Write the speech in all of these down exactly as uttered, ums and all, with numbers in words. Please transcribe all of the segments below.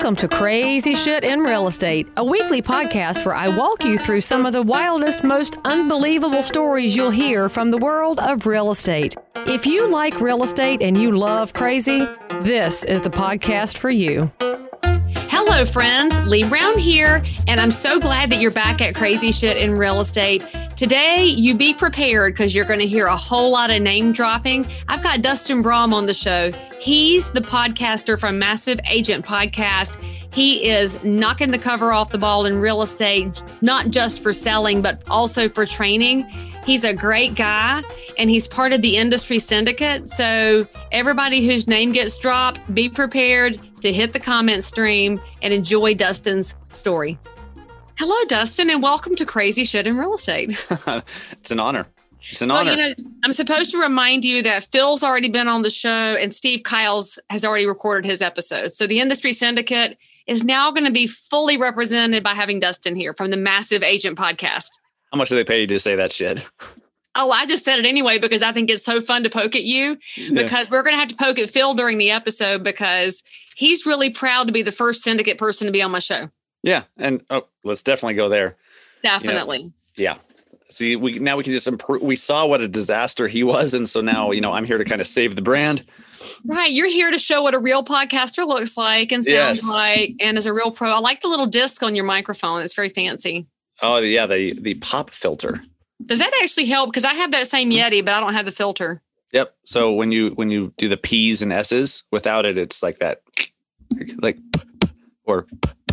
Welcome to Crazy Shit in Real Estate, a weekly podcast where I walk you through some of the wildest, most unbelievable stories you'll hear from the world of real estate. If you like real estate and you love crazy, this is the podcast for you. Hello, friends. Lee Brown here, and I'm so glad that you're back at Crazy Shit in Real Estate. Today, you be prepared because you're going to hear a whole lot of name dropping. I've got Dustin Braum on the show. He's the podcaster from Massive Agent Podcast. He is knocking the cover off the ball in real estate, not just for selling, but also for training. He's a great guy, and he's part of the industry syndicate. So everybody whose name gets dropped, be prepared to hit the comment stream and enjoy Dustin's story. Hello, Dustin, and welcome to Crazy Shit in Real Estate. It's an honor. It's an well, honor. You know, I'm supposed to remind you that Phil's already been on the show and Steve Kyles has already recorded his episode. So the industry syndicate is now going to be fully represented by having Dustin here from the Massive Agent Podcast. How much do they pay you to say that shit? Oh, I just said it anyway because I think it's so fun to poke at you because yeah. We're going to have to poke at Phil during the episode because he's really proud to be the first syndicate person to be on my show. Yeah. And oh, let's definitely go there. Definitely. You know, yeah. See, we now we can just improve. We saw what a disaster he was. And so now, you know, I'm here to kind of save the brand. Right. You're here to show what a real podcaster looks like and sounds yes. like, and as a real pro. I like the little disc on your microphone. It's very fancy. Oh, yeah. The, the pop filter. Does that actually help? Because I have that same Yeti, but I don't have the filter. Yep. So when you when you do the P's and S's, without it, it's like that, like, or.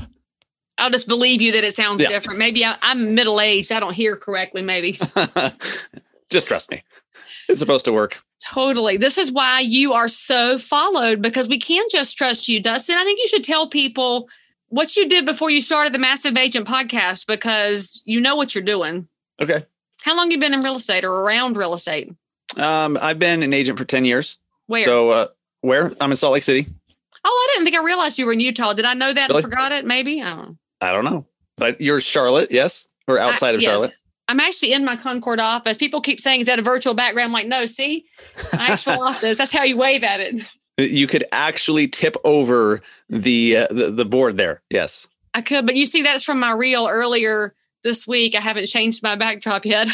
I'll just believe you that it sounds yeah. different. Maybe I, I'm middle-aged. I don't hear correctly, maybe. Just trust me. It's supposed to work. Totally. This is why you are so followed, because we can't just trust you, Dustin. I think you should tell people what you did before you started the Massive Agent Podcast, because you know what you're doing. Okay. How long have you been in real estate or around real estate? Um, I've been an agent for ten years. Where? So uh, where? I'm in Salt Lake City. Oh, I didn't think I realized you were in Utah. Did I know that Really? and forgot it? Maybe. I don't know. I don't know. But you're Charlotte, yes? Or outside I, of yes. Charlotte? I'm actually in my Concord office. People keep saying, is that a virtual background? I'm like, no, see? My actual office. That's how you wave at it. You could actually tip over the, uh, the the board there. Yes. I could, but you see, that's from my reel earlier this week. I haven't changed my backdrop yet.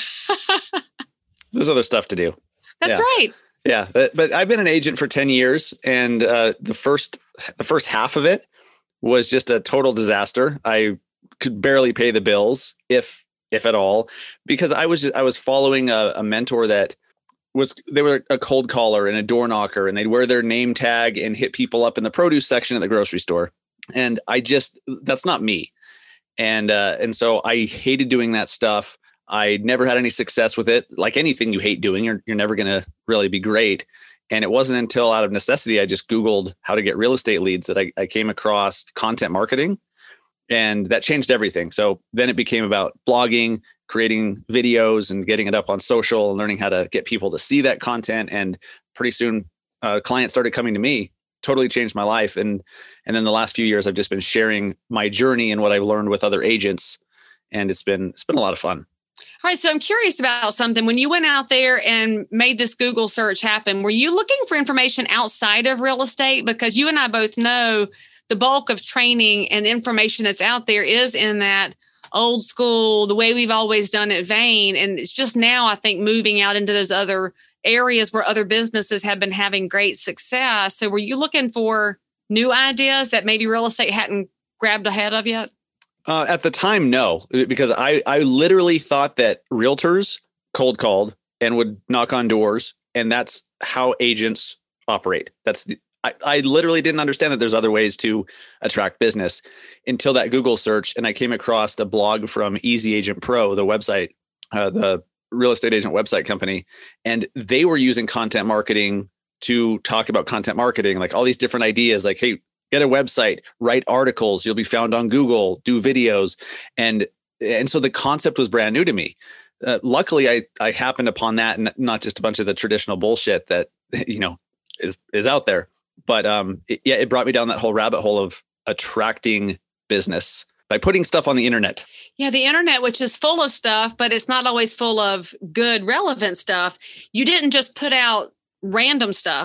There's other stuff to do. That's yeah. right. Yeah. But, but I've been an agent for ten years. And uh, the first the first half of it was just a total disaster. I could barely pay the bills, if if at all, because I was just, I was following a, a mentor that was, they were a cold caller and a door knocker, and they'd wear their name tag and hit people up in the produce section at the grocery store. And I just, that's not me. And, uh, and so I hated doing that stuff. I never had any success with it. Like anything you hate doing, you're, you're never going to really be great. And it wasn't until out of necessity, I just Googled how to get real estate leads that I, I came across content marketing, and that changed everything. So then it became about blogging, creating videos and getting it up on social and learning how to get people to see that content. And pretty soon uh, clients started coming to me. Totally changed my life. And, and then the last few years, I've just been sharing my journey and what I've learned with other agents. And it's been, it's been a lot of fun. All right. So I'm curious about something. When you went out there and made this Google search happen, were you looking for information outside of real estate? Because you and I both know the bulk of training and information that's out there is in that old school, the way we've always done it vein. And it's just now, I think, moving out into those other areas where other businesses have been having great success. So were you looking for new ideas that maybe real estate hadn't grabbed ahead of yet? Uh, at the time, no, because I, I literally thought that realtors cold called and would knock on doors, and that's how agents operate. That's the, I, I literally didn't understand that there's other ways to attract business until that Google search. And I came across a blog from Easy Agent Pro, the website, uh, the real estate agent website company, and they were using content marketing to talk about content marketing, like all these different ideas, like, hey, get a website, write articles, you'll be found on Google, do videos. And, and so the concept was brand new to me. Uh, luckily, I, I happened upon that, and not just a bunch of the traditional bullshit that, you know, is, is out there. But um, it, yeah, it brought me down that whole rabbit hole of attracting business by putting stuff on the internet. Yeah, the internet, which is full of stuff, but it's not always full of good, relevant stuff. You didn't just put out random stuff.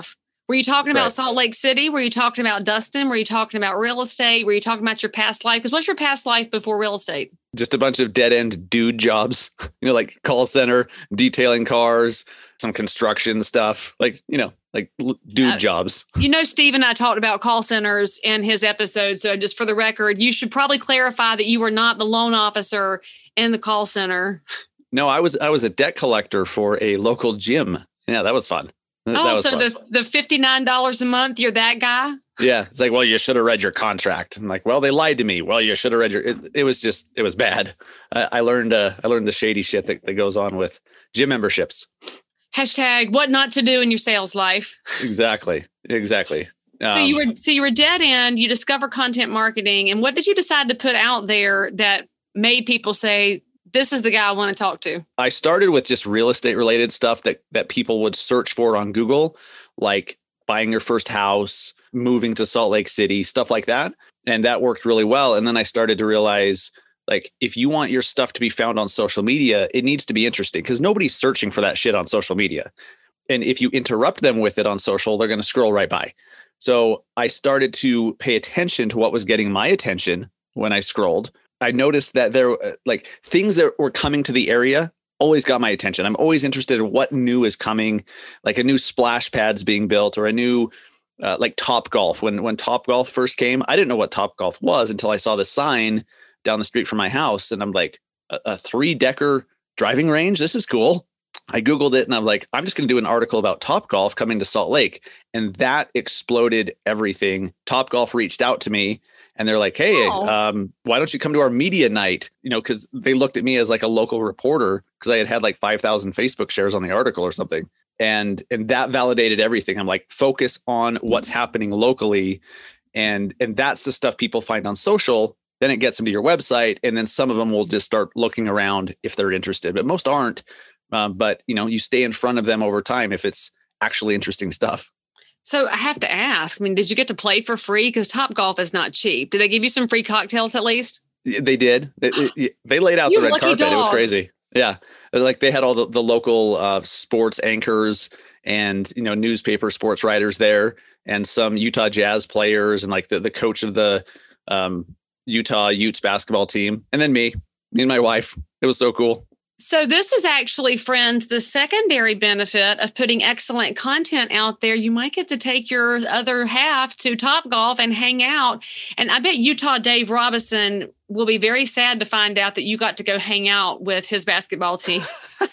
Were you talking about Right. Salt Lake City? Were you talking about Dustin? Were you talking about real estate? Were you talking about your past life? Because what's your past life before real estate? Just a bunch of dead end dude jobs, you know, like call center, detailing cars, some construction stuff, like, you know, like dude uh, jobs. You know, Steve and I talked about call centers in his episode. So just for the record, you should probably clarify that you were not the loan officer in the call center. No, I was, I was a debt collector for a local gym. Yeah, that was fun. That oh, was so fun. the, the fifty-nine dollars a month, you're that guy? Yeah. It's like, well, you should have read your contract. I'm like, well, they lied to me. Well, you should have read your, it, it was just, it was bad. I, I learned, uh, I learned the shady shit that, that goes on with gym memberships. Hashtag what not to do in your sales life. Exactly. Exactly. Um, so you were, so you were dead end, you discover content marketing. And what did you decide to put out there that made people say, this is the guy I want to talk to? I started with just real estate related stuff that, that people would search for on Google, like buying your first house, moving to Salt Lake City, stuff like that. And that worked really well. And then I started to realize, like, if you want your stuff to be found on social media, it needs to be interesting because nobody's searching for that shit on social media. And if you interrupt them with it on social, they're going to scroll right by. So I started to pay attention to what was getting my attention when I scrolled. I noticed that there, like, things that were coming to the area always got my attention. I'm always interested in what new is coming, like a new splash pad's being built or a new, uh, like Top Golf. When when Top Golf first came, I didn't know what Top Golf was until I saw the sign down the street from my house. And I'm like, a, a three decker driving range? This is cool. I Googled it and I'm like, I'm just going to do an article about Top Golf coming to Salt Lake. And that exploded everything. Top Golf reached out to me and they're like, hey, oh. um, why don't you come to our media night? You know, because they looked at me as like a local reporter because I had had like five thousand Facebook shares on the article or something. And and that validated everything. I'm like, focus on what's happening locally. And, and that's the stuff people find on social. Then it gets them to your website. And then some of them will just start looking around if they're interested, but most aren't. Um, but, you know, you stay in front of them over time if it's actually interesting stuff. So I have to ask, I mean, did you get to play for free? Because Top Golf is not cheap. Did they give you some free cocktails at least? They did. They, they laid out You the red lucky carpet. dog. It was crazy. Yeah. Like they had all the, the local uh, sports anchors and, you know, newspaper sports writers there and some Utah Jazz players and like the, the coach of the um, Utah Utes basketball team. And then me, me and my wife. It was so cool. So this is actually, friends, the secondary benefit of putting excellent content out there. You might get to take your other half to Top Golf and hang out. And I bet Utah Dave Robinson will be very sad to find out that you got to go hang out with his basketball team.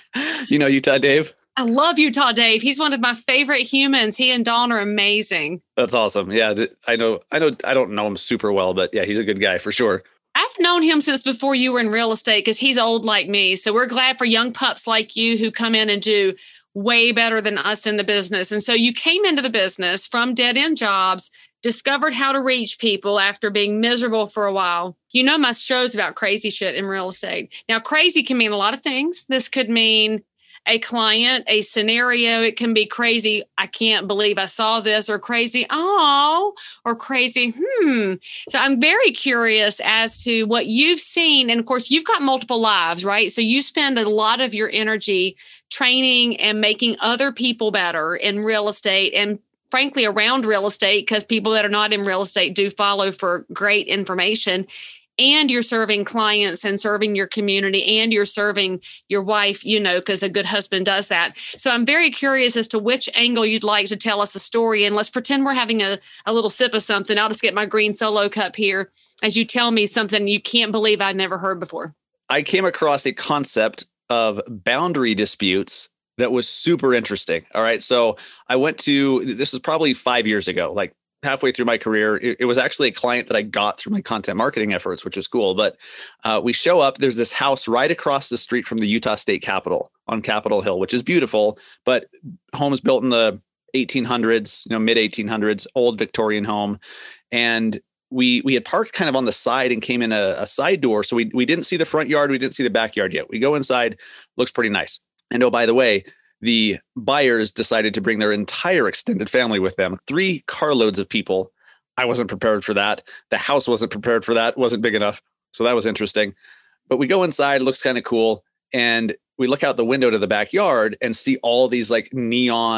You know Utah Dave? I love Utah Dave. He's one of my favorite humans. He and Dawn are amazing. That's awesome. Yeah, I know. I know. I don't know him super well, but yeah, he's a good guy for sure. I've known him since before you were in real estate because he's old like me. So we're glad for young pups like you who come in and do way better than us in the business. And so you came into the business from dead-end jobs, discovered how to reach people after being miserable for a while. You know, my show's about crazy shit in real estate. Now, crazy can mean a lot of things. This could mean a client, a scenario. It can be crazy. I can't believe I saw this, or crazy. Oh, or crazy. Hmm. So I'm very curious as to what you've seen. And of course, you've got multiple lives, right? So you spend a lot of your energy training and making other people better in real estate and frankly around real estate, because people that are not in real estate do follow for great information. And you're serving clients and serving your community and you're serving your wife, you know, because a good husband does that. So I'm very curious as to which angle you'd like to tell us a story. And let's pretend we're having a, a little sip of something. I'll just get my green Solo cup here as you tell me something you can't believe I'd never heard before. I came across a concept of boundary disputes that was super interesting. All right. So I went to, this is probably five years ago, like halfway through my career. It, it was actually a client that I got through my content marketing efforts, which was cool. But uh, we show up, there's this house right across the street from the Utah State Capitol on Capitol Hill, which is beautiful, but homes built in the eighteen hundreds, you know, mid eighteen hundreds, old Victorian home. And we we had parked kind of on the side and came in a, a side door. So we, we didn't see the front yard. We didn't see the backyard yet. We go inside, looks pretty nice. And oh, by the way, the buyers decided to bring their entire extended family with them, three carloads of people. I wasn't prepared for that. The house wasn't prepared for that. It wasn't big enough. So that was interesting. But we go inside, it looks kind of cool. And we look out the window to the backyard and see all these like neon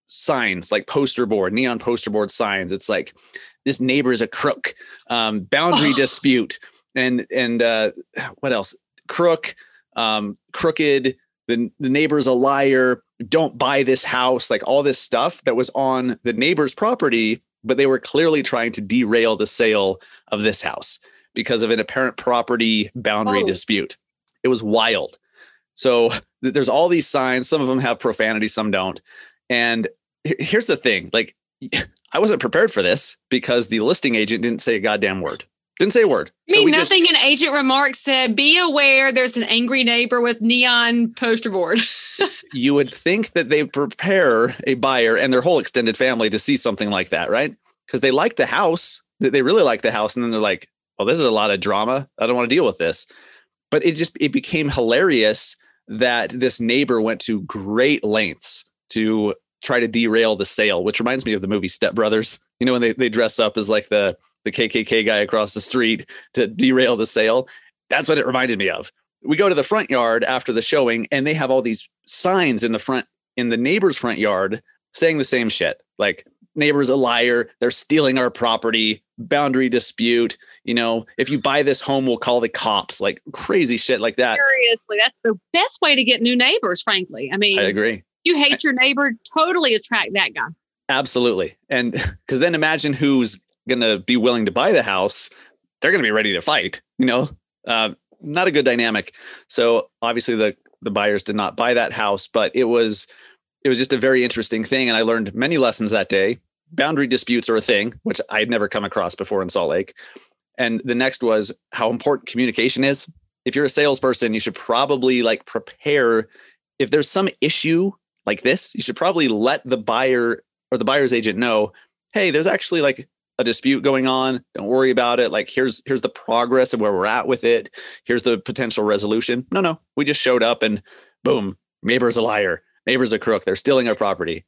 signs like poster board, neon poster board signs. It's like, this neighbor is a crook, um, boundary oh. dispute, and and uh, what else? Crook, um, crooked. The the neighbor's a liar. Don't buy this house. Like all this stuff that was on the neighbor's property, but they were clearly trying to derail the sale of this house because of an apparent property boundary oh. dispute. It was wild. So th- there's all these signs. Some of them have profanity, some don't. And h- here's the thing: like, I wasn't prepared for this because the listing agent didn't say a goddamn word. Didn't say a word. I mean, so nothing just, in agent remarks said, be aware there's an angry neighbor with neon poster board. You would think that they prepare a buyer and their whole extended family to see something like that, right? Because they like the house, that they really like the house. And then they're like, well, this is a lot of drama. I don't want to deal with this. But it just, it became hilarious that this neighbor went to great lengths to try to derail the sale, which reminds me of the movie Step Brothers. You know, when they, they dress up as like the, the K K K guy across the street to derail the sale. That's what it reminded me of. We go to the front yard after the showing and they have all these signs in the front, in the neighbor's front yard saying the same shit. Like, neighbor's a liar. They're stealing our property, boundary dispute. You know, if you buy this home, we'll call the cops, like crazy shit like that. Seriously, that's the best way to get new neighbors, frankly. I mean, I agree. You hate your neighbor, totally attract that guy. Absolutely. And because then imagine who's going to be willing to buy the house. They're going to be ready to fight, you know, uh, not a good dynamic. So obviously the, the buyers did not buy that house, but it was, it was just a very interesting thing. And I learned many lessons that day. Boundary disputes are a thing, which I had never come across before in Salt Lake. And the next was how important communication is. If you're a salesperson, you should probably like prepare. If there's some issue like this, you should probably let the buyer or the buyer's agent know, hey, there's actually like a dispute going on. Don't worry about it. Like, here's, here's the progress of where we're at with it. Here's the potential resolution. No, no, we just showed up and boom, neighbor's a liar. Neighbor's a crook. They're stealing our property.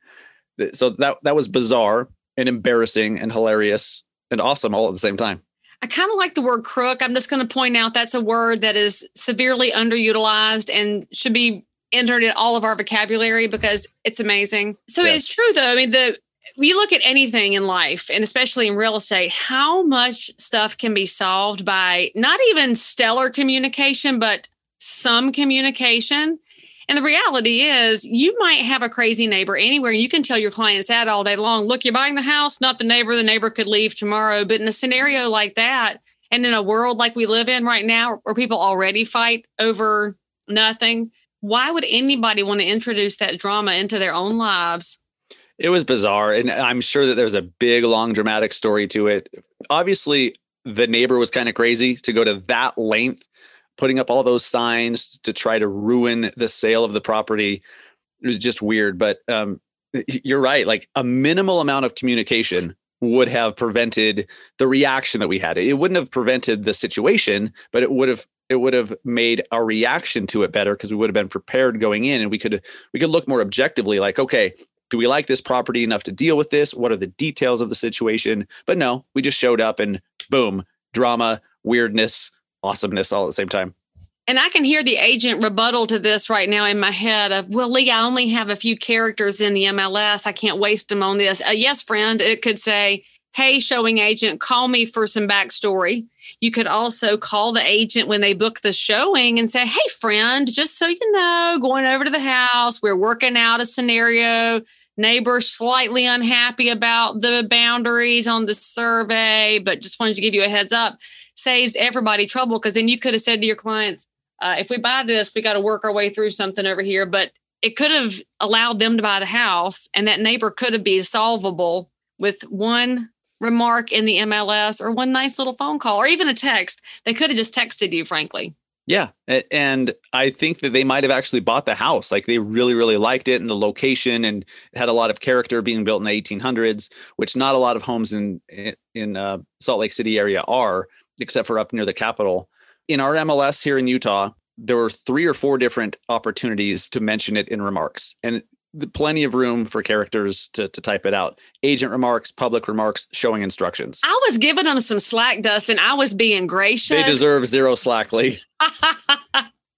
So that, that was bizarre and embarrassing and hilarious and awesome all at the same time. I kind of like the word crook. I'm just going to point out that's a word that is severely underutilized and should be entered in all of our vocabulary because it's amazing. So yes. It's true though. I mean, the, you look at anything in life and especially in real estate, how much stuff can be solved by not even stellar communication, but some communication. And the reality is you might have a crazy neighbor anywhere and you can tell your clients that all day long. Look, you're buying the house, not the neighbor. The neighbor could leave tomorrow. But in a scenario like that, and in a world like we live in right now where people already fight over nothing, why would anybody want to introduce that drama into their own lives? It was bizarre. And I'm sure that there's a big, long, dramatic story to it. Obviously, the neighbor was kind of crazy to go to that length, putting up all those signs to try to ruin the sale of the property. It was just weird. But um, you're right. Like a minimal amount of communication would have prevented the reaction that we had. It wouldn't have prevented the situation, but it would have it would have made our reaction to it better because we would have been prepared going in and we could we could look more objectively like, okay, do we like this property enough to deal with this? What are the details of the situation? But no, we just showed up and boom, drama, weirdness, awesomeness all at the same time. And I can hear the agent rebuttal to this right now in my head of, well, Lee, I only have a few characters in the M L S. I can't waste them on this. Uh, yes, friend, it could say, hey, showing agent, call me for some backstory. You could also call the agent when they book the showing and say, hey, friend, just so you know, going over to the house, we're working out a scenario. Neighbor slightly unhappy about the boundaries on the survey, but just wanted to give you a heads up. Saves everybody trouble because then you could have said to your clients, uh, if we buy this, we got to work our way through something over here. But it could have allowed them to buy the house and that neighbor could have been solvable with one remark in the M L S or one nice little phone call or even a text. They could have just texted you, frankly. Yeah. And I think that they might have actually bought the house. Like they really, really liked it and the location and it had a lot of character being built in the eighteen hundreds, which not a lot of homes in, in uh, Salt Lake City area are, except for up near the Capitol. In our M L S here in Utah, there were three or four different opportunities to mention it in remarks and plenty of room for characters to, to type it out. Agent remarks, public remarks, showing instructions. I was giving them some slack, Dustin. I was being gracious. They deserve zero slack, Lee.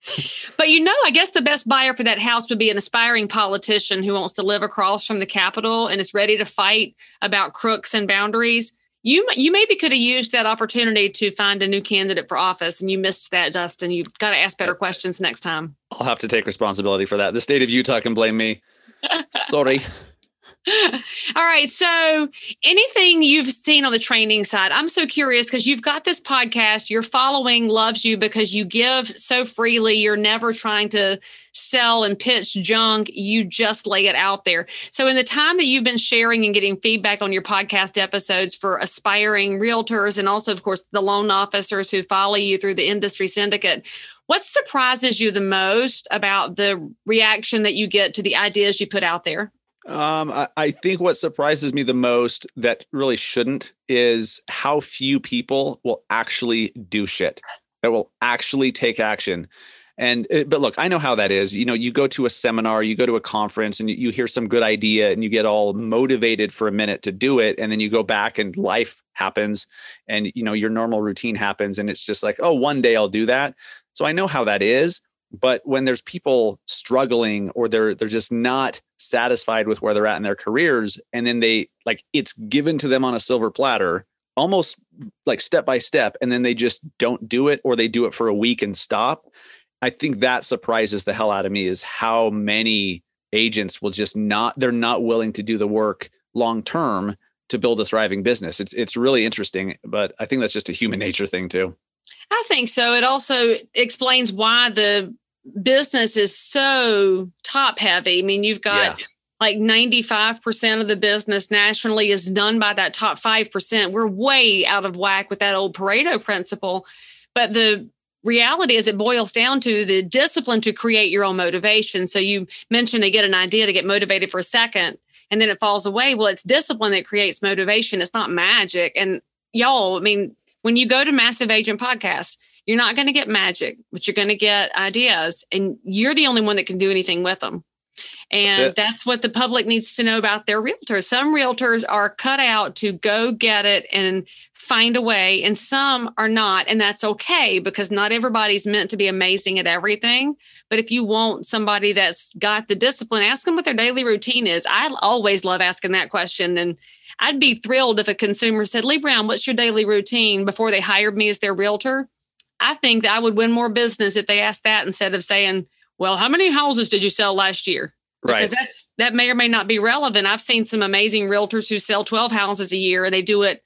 But, you know, I guess the best buyer for that house would be an aspiring politician who wants to live across from the Capitol and is ready to fight about crooks and boundaries. You you maybe could have used that opportunity to find a new candidate for office, and you missed that, Dustin. You've got to ask better questions next time. I'll have to take responsibility for that. The state of Utah can blame me. Sorry. All right. So anything you've seen on the training side, I'm so curious because you've got this podcast, your following loves you because you give so freely. You're never trying to sell and pitch junk. You just lay it out there. So in the time that you've been sharing and getting feedback on your podcast episodes for aspiring realtors and also, of course, the loan officers who follow you through the industry syndicate, what surprises you the most about the reaction that you get to the ideas you put out there? Um, I, I think what surprises me the most that really shouldn't is how few people will actually do shit, that will actually take action. And, but look, I know how that is. You know, you go to a seminar, you go to a conference and you, you hear some good idea and you get all motivated for a minute to do it. And then you go back and life happens and, you know, your normal routine happens. And it's just like, oh, one day I'll do that. So I know how that is. But when there's people struggling or they're they're just not satisfied with where they're at in their careers, and then they like it's given to them on a silver platter, almost like step by step, and then they just don't do it or they do it for a week and stop. I think that surprises the hell out of me is how many agents will just not, they're not willing to do the work long term to build a thriving business. It's it's really interesting, but I think that's just a human nature thing too. I think so. It also explains why the business is so top heavy. I mean, you've got yeah. like ninety-five percent of the business nationally is done by that top five percent. We're way out of whack with that old Pareto principle. But the reality is it boils down to the discipline to create your own motivation. So you mentioned they get an idea to get motivated for a second and then it falls away. Well, it's discipline that creates motivation. It's not magic. And y'all, I mean, when you go to Massive Agent Podcast, you're not going to get magic, but you're going to get ideas, and you're the only one that can do anything with them. And that's, that's what the public needs to know about their realtors. Some realtors are cut out to go get it and find a way, and some are not. And that's okay because not everybody's meant to be amazing at everything. But if you want somebody that's got the discipline, ask them what their daily routine is. I always love asking that question. And I'd be thrilled if a consumer said, Lee Brown, what's your daily routine before they hired me as their realtor? I think that I would win more business if they asked that instead of saying, well, how many houses did you sell last year? Because right. that's that may or may not be relevant. I've seen some amazing realtors who sell twelve houses a year and they do it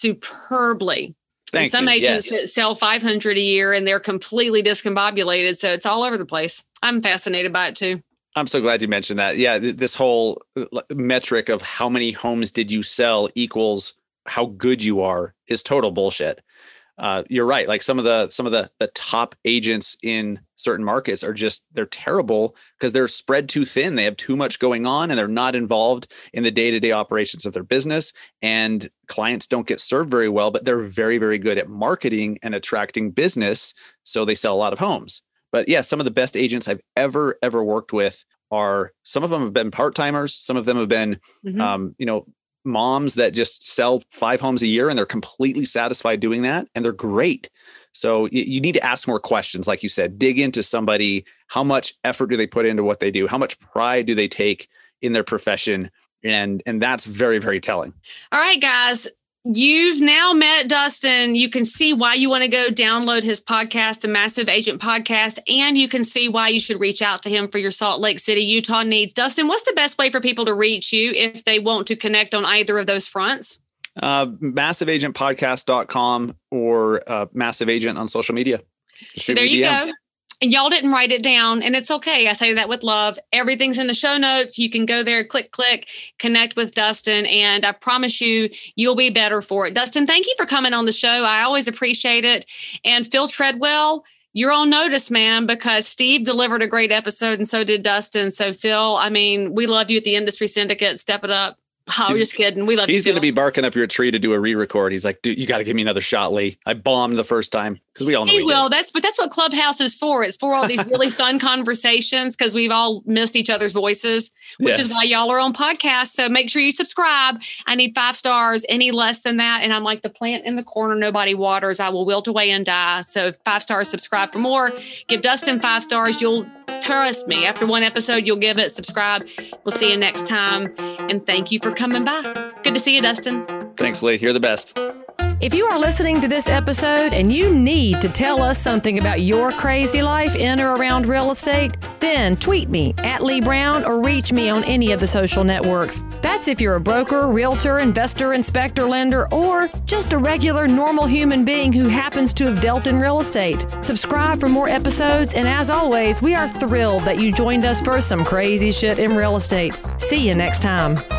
superbly. Thank and some you. agents Yes. sell five hundred a year and they're completely discombobulated. So it's all over the place. I'm fascinated by it too. I'm so glad you mentioned that. Yeah, th- this whole metric of how many homes did you sell equals how good you are is total bullshit. Uh, you're right. Like some of the some of the the top agents in certain markets are just they're terrible because they're spread too thin. They have too much going on and they're not involved in the day-to-day operations of their business. And clients don't get served very well, but they're very, very good at marketing and attracting business. So they sell a lot of homes. But yeah, some of the best agents I've ever, ever worked with are, some of them have been part-timers. Some of them have been, mm-hmm. um, you know, moms that just sell five homes a year and they're completely satisfied doing that. And they're great. So you, you need to ask more questions. Like you said, dig into somebody. How much effort do they put into what they do? How much pride do they take in their profession? And, and that's very, very telling. All right, guys. You've now met Dustin. You can see why you want to go download his podcast, the Massive Agent Podcast, and you can see why you should reach out to him for your Salt Lake City, Utah needs. Dustin, what's the best way for people to reach you if they want to connect on either of those fronts? Uh, massive agent podcast dot com or uh, Massive Agent on social media. So there you go. And y'all didn't write it down, and it's okay. I say that with love. Everything's in the show notes. You can go there, click, click, connect with Dustin, and I promise you, you'll be better for it. Dustin, thank you for coming on the show. I always appreciate it. And Phil Treadwell, you're on notice, man, because Steve delivered a great episode, and so did Dustin. So, Phil, I mean, we love you at the Industry Syndicate. Step it up. I was just kidding. We love you. He's going to be barking up your tree to do a re-record. He's like, dude, you got to give me another shot, Lee. I bombed the first time. Because we all know Hey, we Will, do. that's but that's what Clubhouse is for. It's for all these really fun conversations because we've all missed each other's voices, which Yes. is why y'all are on podcasts. So make sure you subscribe. I need five stars. Any less than that, and I'm like the plant in the corner nobody waters. I will wilt away and die. So five stars, subscribe for more. Give Dustin five stars. You'll trust me. After one episode, you'll give it. Subscribe. We'll see you next time. And thank you for coming by. Good to see you, Dustin. Thanks, Lee. You're the best. If you are listening to this episode and you need to tell us something about your crazy life in or around real estate, then tweet me at Lee Brown or reach me on any of the social networks. That's if you're a broker, realtor, investor, inspector, lender, or just a regular normal human being who happens to have dealt in real estate. Subscribe for more episodes, and as always, we are thrilled that you joined us for some crazy shit in real estate. See you next time.